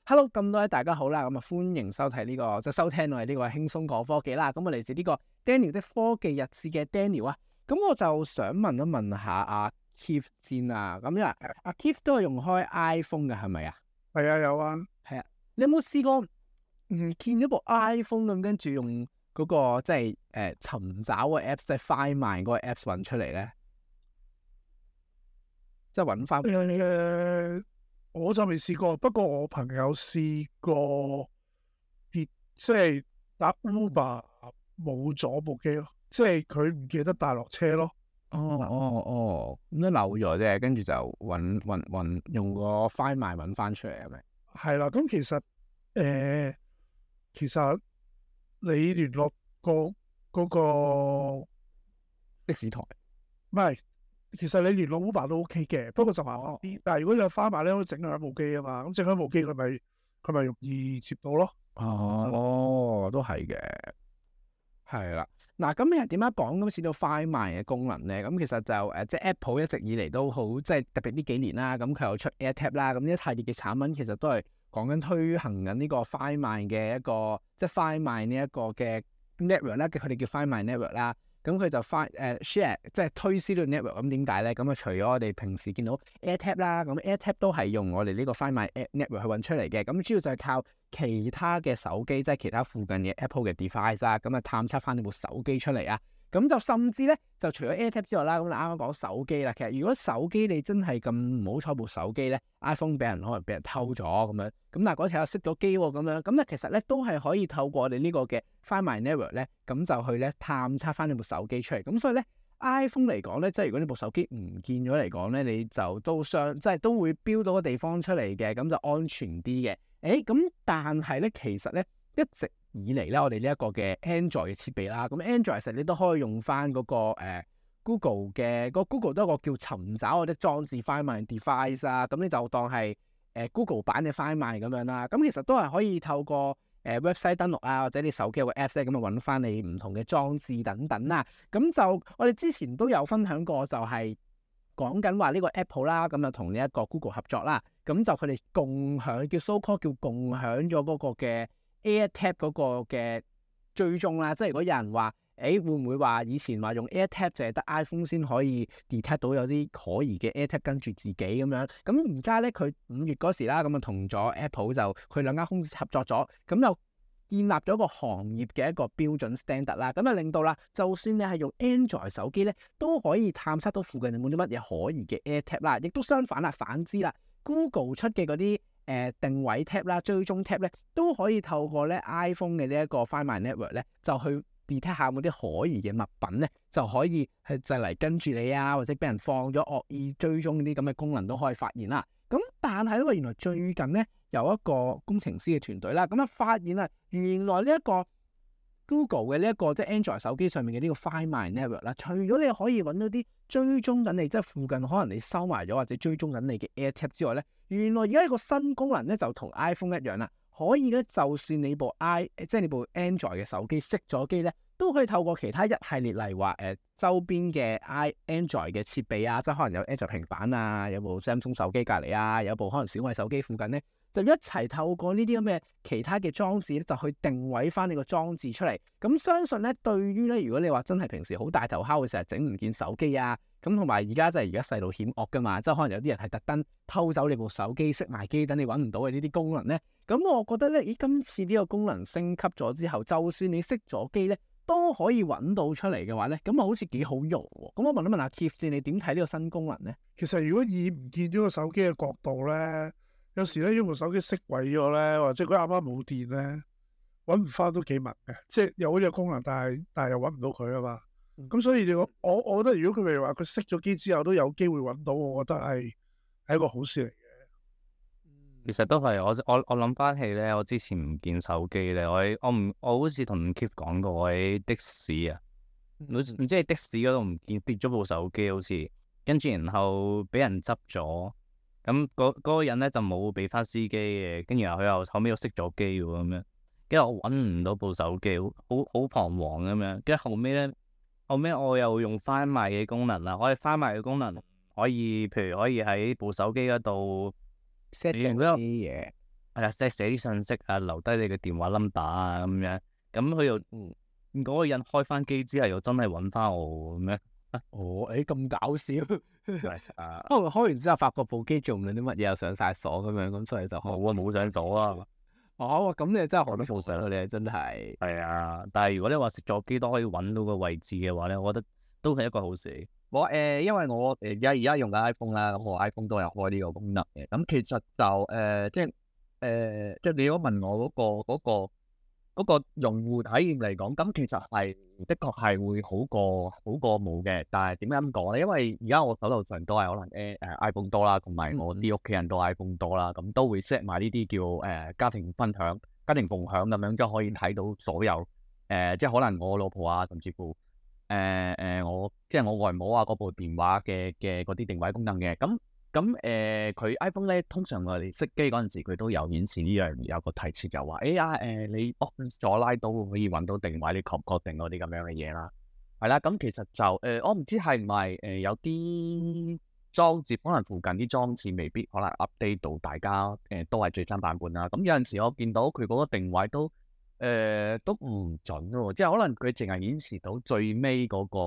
Hello，咁多位大家好啦，咁啊歡迎收睇收聽我哋呢個輕鬆講科技啦。咁我嚟自呢個 Daniel 的科技日誌嘅 Daniel 啊，咁我就想問一問下阿 Keith 先啊。咁因為阿 Keith 都係用開 iPhone 嘅，係咪啊？ 係啊，有啊。 係啊，你有冇試過見咗部 iPhone 咁，跟住用嗰個即係尋找個 Apps， 即係 Find My 嗰個 Apps 揾出嚟咧？即係揾翻。 我就未試過，不過我朋友試過即係搭 Uber 冇咗部機咯，即係佢唔記得帶落車咯。 咁都漏咗啫，跟住就揾用個 Find My 揾翻出嚟係咪？ 係啦，咁其實你聯絡嗰個的士台唔係，其實你聯絡 Uber 都 OK 嘅，不過就麻煩啲。但係如果你有 Find My 咧，可以整響部機啊嘛，咁整響部機佢咪容易接到咯。 都係嘅，係啦。嗱，咁你係點樣講今次到 Find My 嘅功能咧？咁其實就即係 Apple 一直以嚟都好，即係特別呢幾年啦。咁佢又出 AirTag 啦，咁呢一系列嘅產品其實都係講緊推行緊呢個 Find My 嘅一個，即係 Find My 呢一個嘅 network 啦，佢哋叫 Find My network 啦。咁佢就share 即係推銷呢個 network。咁點解咧？咁啊，除咗我哋平時見到 AirTag 啦，咁 AirTag 都係用我哋呢個 Find My network 去揾出嚟嘅。咁主要就係靠其他嘅手機，即係其他附近嘅 Apple 嘅 device 啦，咁啊探測翻呢部手機出嚟啊。咁就甚至咧，就除咗 AirTag 之外啦，咁你啱啱講手機啦，其實如果手機你真係咁唔好彩部手機咧 ，iPhone 可能俾人偷咗咁樣，咁但係嗰次又熄咗機喎，咁樣，咁咧其實咧都係可以透過我哋呢個嘅 Find My Network 咧，咁就去咧探測翻呢部手機出嚟。咁所以咧 iPhone 嚟講咧，即係如果呢部手機唔見咗嚟講咧，你就即係都會標到個地方出嚟嘅，咁就安全啲嘅。咁但係咧，其實咧一直以嚟咧，我哋呢一個嘅 Android 嘅設備啦，咁 Android 其實你都可以用翻嗰個Google 嘅Google 都有個叫尋找我的裝置 Find My Device 啊，咁你就當係Google 版嘅 Find My 咁樣啦。咁其實都係可以透過website 登錄啊，或者你手機有個 Apps 咧，咁啊揾翻你唔同嘅裝置等等啦。咁就我哋之前都有分享過，就係講緊話呢個 Apple 啦，咁就同呢一個 Google 合作啦。咁就佢哋共享叫 so-called 叫共享咗嗰個嘅 AirTag 嗰個嘅追蹤啦。即係如果有人話，會唔會話以前話用 AirTag 就係得 iPhone 先可以 detect 到有啲可疑嘅 AirTag 跟住自己咁樣？咁而家咧佢5月嗰時啦，咁啊同咗 Apple 就佢兩間公司合作咗，咁就建立咗個行業嘅一個標準 standard 啦。咁啊令到啦，就算你係用 Android 手機咧，都可以探測到附近有冇啲乜嘢可疑嘅 AirTag 啦。亦都相反啦，反之啦。Google 出嘅嗰啲定位 tab 啦、追蹤 tab 咧，都可以透過咧 iPhone 嘅呢一個 Find My Network 咧，就去 detect 下有冇啲可疑嘅物品咧，就可以就嚟跟住你啊，或者俾人放咗惡意追蹤啲咁嘅功能都可以發現啦。咁但係咧，原來最近咧有一個工程師嘅團隊啦，咁啊發現啊，原來呢一個 Google 嘅呢一個即係 Android 手機上面嘅呢個 Find My Network 啦，除咗你可以揾到啲追蹤緊你，即係附近可能你收埋咗或者追蹤緊你嘅 AirTag 之外咧，原來而家一個新功能咧就同 iPhone 一樣啦，可以咧就算你部即係你部 Android 嘅手機熄咗機咧，都可以透過其他一系列例如話周邊嘅 Android 嘅設備啊，即係可能有 Android 平板啊，有部 Samsung 手機隔離啊，有部可能小米手機附近咧，就一齊透過呢啲咁嘅其他嘅裝置咧，就去定位翻你個裝置出嚟。咁相信咧，對於咧，如果你話真係平時好大頭蝦，會成日整唔見手機啊，咁同埋而家即係而家細路險惡噶嘛，即係可能有啲人係特登偷走你部手機，熄埋機，等你揾唔到嘅呢啲功能咧。咁我覺得咧，今次呢個功能升級咗之後，就算你熄咗機咧，都可以揾到出嚟嘅話咧，咁啊好似幾好用喎。咁我問一問阿 Keith 先，你點睇呢個新功能咧？ 其實如果以唔見咗個手機嘅角度咧，有時咧，因為部手機熄毀咗咧，或者佢啱啱冇電咧，揾唔翻都幾密嘅。即係有呢個功能，但係又揾唔到佢啊嘛。咁所以我覺得如果佢譬如話佢熄咗機之後都有機會揾到，我覺得係一個好事嚟嘅。 其實都係我諗翻起咧，我之前唔見手機咧，我好似同 Keith 講過，我喺的士啊，唔知係的士嗰度唔見跌咗部手機，好似跟住然後俾人執咗。咁嗰個人咧就冇俾翻司機嘅，跟住然後佢又後尾又熄咗機喎咁樣，跟住我揾唔到部手機，好彷徨咁樣。跟住後尾我又用Find My嘅功能啦，我哋Find My嘅功能譬如可以喺部手機嗰度 set 定啲嘢， 係啊，即係寫啲信息啊，留低你嘅電話 number 啊咁樣，咁佢又嗰個人開翻機之後又真係揾翻我咁樣。 哦，咁搞笑。 啊， 可能開完之後發覺部機做唔到啲乜嘢，又上晒鎖咁樣，咁所以就冇上鎖啊。 哦，咁你真係學得好上，你真係。 係啊，但係如果你話熄咗機都可以揾到個位置嘅話咧，我覺得都係一個好事。 因為我而家用緊 iPhone 啦，咁我 iPhone 都有開呢個功能嘅。咁其實就即係你如果問我嗰個用戶體驗嚟講，咁其實係的確係會好過冇嘅。但係點解咁講咧？因為而家我手頭上都係可能iPhone 多啦，同埋我啲屋企人都 iPhone 多啦，咁都會 set 埋呢啲叫家庭分享、家庭共享咁樣，即係可以睇到所有即係可能我老婆啊，甚至乎我外母啊嗰部電話嘅嗰啲定位功能嘅。佢 iPhone 咧，通常我哋熄機嗰陣時，佢都有顯示呢樣，有個提示就話，你左拉到可以揾到定位，你確定嗰啲咁樣嘅嘢啦。係啦，咁其實就我唔知係唔係有啲裝置，可能附近啲裝置未必可能 update 到大家都係最新版本啦。咁有陣時我見到佢嗰個定位都唔準喎，即係可能佢淨係顯示到最尾嗰個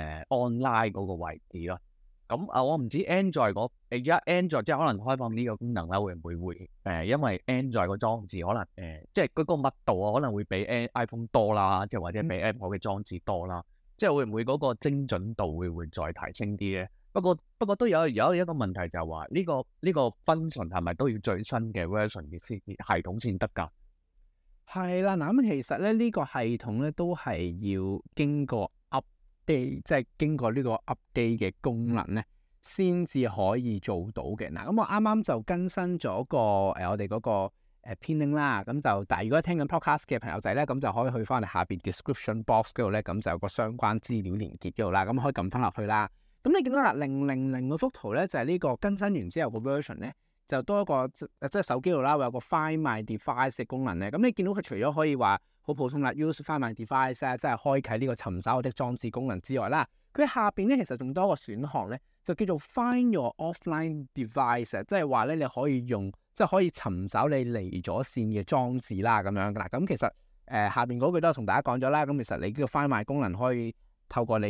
online 嗰個位置咯。咁我唔知 Android 而家 Android 即係可能開放呢個功能啦，會唔會因為 Android 個裝置可能即係嗰個密度啊，可能會比 iPhone 多啦，即係或者比 Apple 嘅裝置多啦，即係會唔會嗰個精準度會再提升啲咧？不過都有一個問題就係話呢個 function 係咪都要最新嘅 version 嘅系統先得㗎？ 係啦，嗱咁其實咧呢個系統咧都係要經過即係經過呢個 update 嘅功能咧，先至可以做到嘅。嗱，咁我啱啱就更新咗我哋嗰個編拎啦。咁就但係如果聽緊 podcast 嘅朋友仔咧，咁就可以去翻嚟下邊 description box 嗰度咧，咁就有個相關資料連結嗰度啦。咁可以撳翻落去啦。咁你見到啦，000嗰幅圖咧就係呢個更新完之後個 version 咧，就多一個即係手機度啦，會有個 Find My Device 嘅功能咧。咁你見到佢除咗可以話好普通啦 ，use Find My Device 啊，即係開啟呢個尋找我的裝置功能之外啦，佢下邊咧其實仲多一個選項咧，就叫做 Find Your Offline Device，即係話咧你可以用即係可以尋找你離咗線嘅裝置啦咁樣嗱。咁其實下邊嗰句都係同大家講咗啦。咁其實你呢個 Find My 功能可以透過你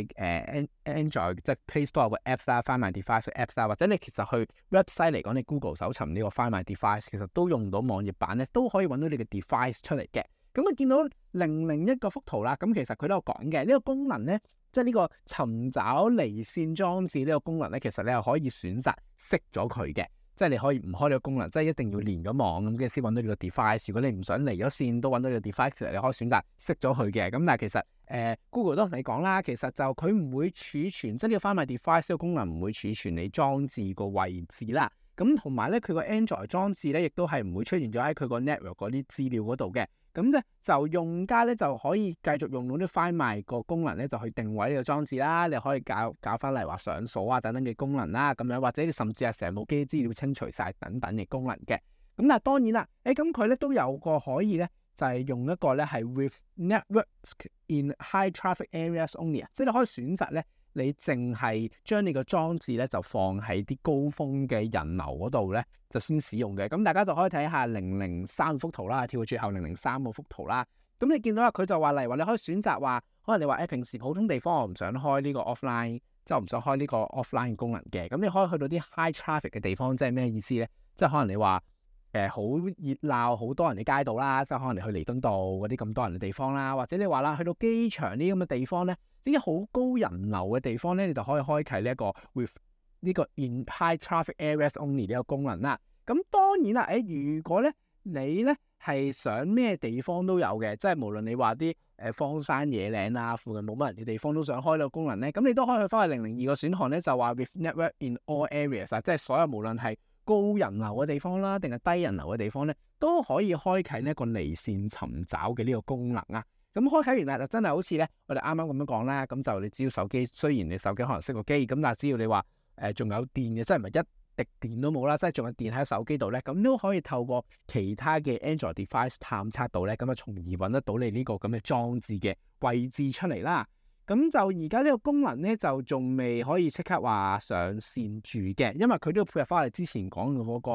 Android 即係 Play Store 個 Apps 啦，Find My Device 嘅 Apps 啦，或者你其實去 website 嚟講，你 Google 搜尋呢個 Find My Device，其實都用到網頁版咧，都可以揾到你嘅 device 出嚟嘅。咁啊，見到001個幅圖啦，咁其實佢都有講嘅呢個功能咧，即係呢個尋找離線裝置呢個功能咧，其實你係可以選擇熄咗佢嘅，即係你可以唔開呢個功能，即係一定要連咗網咁嘅先揾到你個 device。如果你唔想離咗線都揾到你個 device，其實你可以選擇熄咗佢嘅。咁但係其實Google 都同你講啦，其實就佢唔會儲存，即係呢個 Find My Device 呢個功能唔會儲存你裝置個位置啦。咁同埋咧，佢個 Android 裝置咧，亦都係唔會出現咗喺佢個 network 嗰啲資料嗰度嘅。咁咧就用家咧就可以繼續用到啲 Find My 個功能咧，就去定位呢個裝置啦。你可以搞翻嚟話上鎖啊等等嘅功能啦，咁樣或者你甚至係成部機資料清除晒等等嘅功能嘅。咁但係當然啦，咁佢咧都有個可以咧，就係用一個咧係 with networks in high traffic areas only 啊，即係你可以選擇咧，你淨係將你個裝置咧就放喺啲高峰嘅人流嗰度咧，就先使用嘅。咁大家就可以睇下003幅圖啦，跳到最後003個幅圖啦。咁你見到啊，佢就話例如話你可以選擇話，可能你話平時普通地方我唔想開呢個 offline，即係我唔想開呢個 offline 功能嘅。咁你可以去到啲 high traffic 嘅地方，即係咩意思咧？即係可能你話好熱鬧，好多人嘅街道啦，即係可能你去彌敦道嗰啲咁多人嘅地方啦，或者你話啦，去到機場呢啲咁嘅地方咧，呢啲好高人流嘅地方咧，你就可以開啟呢一個 with 呢個 in high traffic areas only 呢個功能啦。咁當然啦，如果咧你咧係想咩地方都有嘅，即係無論你話啲荒山野嶺啊，附近冇乜人嘅地方都想開呢個功能咧，咁你都可以去翻去002個選項咧，就話 with network in all areas 啊，即係所有無論係高人流嘅地方啦，定係低人流嘅地方咧，都可以開啟呢一個離線尋找嘅呢個功能啊。咁開啟完啦，就真係好似咧，我哋啱啱咁樣講啦。咁就你只要手機，雖然你手機可能熄個機，咁但係只要你話仲有電嘅，即係唔係一滴電都冇啦，即係仲有電喺手機度咧，咁都可以透過其他嘅 Android device 探測到咧，咁啊從而揾得到你呢個咁嘅裝置嘅位置出嚟啦。咁就而家呢個功能咧，就仲未可以即刻話上線住嘅，因為佢都要配合翻我哋之前講嘅嗰個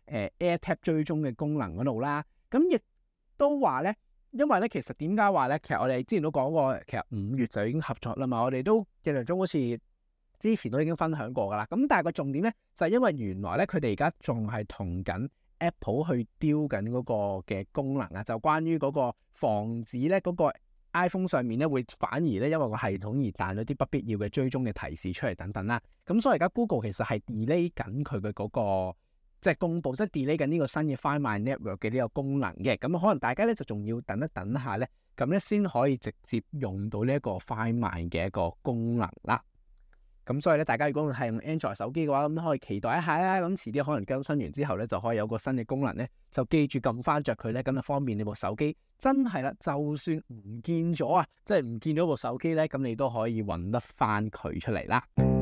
AirTag 追蹤嘅功能嗰度啦。咁亦都話咧，因為咧其實點解話咧？其實我哋之前都講過，其實5月就已經合作啦嘛。我哋都印象中好似之前都已經分享過噶啦。咁但係個重點咧就係因為原來咧佢哋而家仲係同緊 Apple 去丟緊嗰個嘅功能啊，就關於嗰個防止咧嗰個 iPhone 上面咧會反而咧因為個系統而彈咗啲不必要嘅追蹤嘅提示出嚟等等啦。咁所以而家 Google 其實係 delay 緊佢嘅嗰個即係公佈，即係 delay 緊呢個新嘅 Find My Network 嘅呢個功能嘅。咁可能大家咧就仲要等一等下咧，咁咧先可以直接用到呢一個 Find My 嘅一個功能啦。咁所以咧，大家如果係用 Android 手機嘅話，咁可以期待一下啦。咁遲啲可能更新完之後咧，就可以有個新嘅功能咧，就記住撳翻着佢咧，咁就方便你部手機。真係啦，就算唔見咗啊，即係唔見咗部手機咧，咁你都可以揾得翻佢出嚟啦。